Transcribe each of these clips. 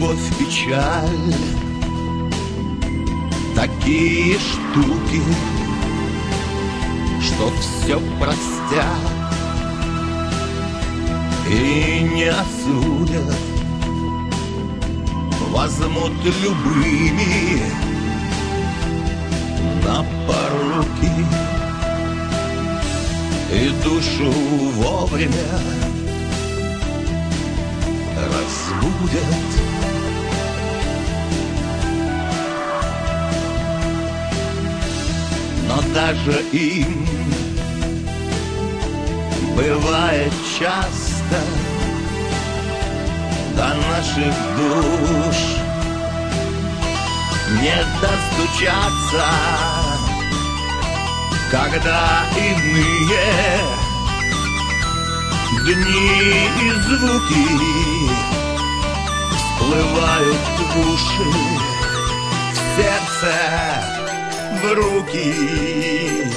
любовь, печаль, такие штуки, что все простят и не осудят, возьмут любыми на поруки и душу вовремя разбудят. Но даже им бывает часто до наших душ не достучаться, когда иные дни и звуки всплывают в уши, в сердце, в руки.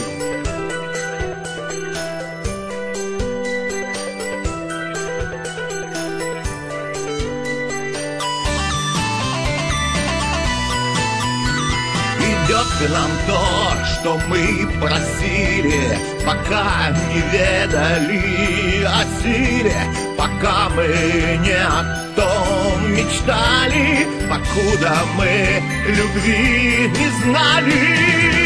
Идет к нам то, что мы просили, пока не ведали о силе, пока мы не о том мечтали, покуда мы любви не знали.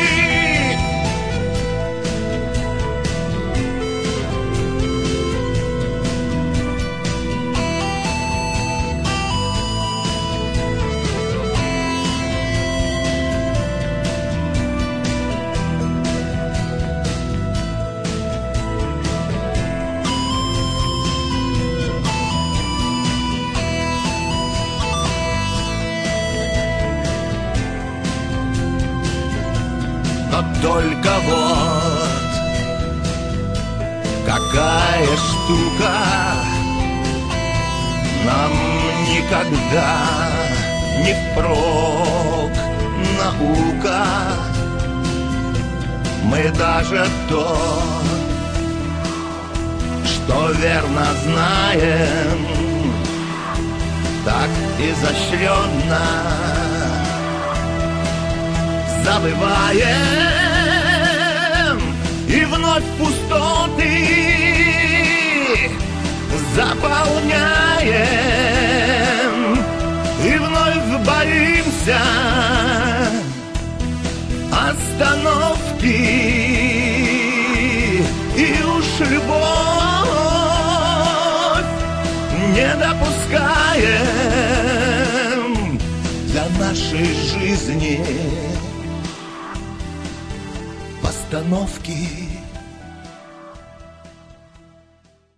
Но только вот какая штука нам никогда не впрок наука. Мы даже то, что верно знаем, так изощренно забываем, и вновь пустоты заполняем, и вновь боимся остановки, и уж любовь не допускаем для нашей жизни остановки.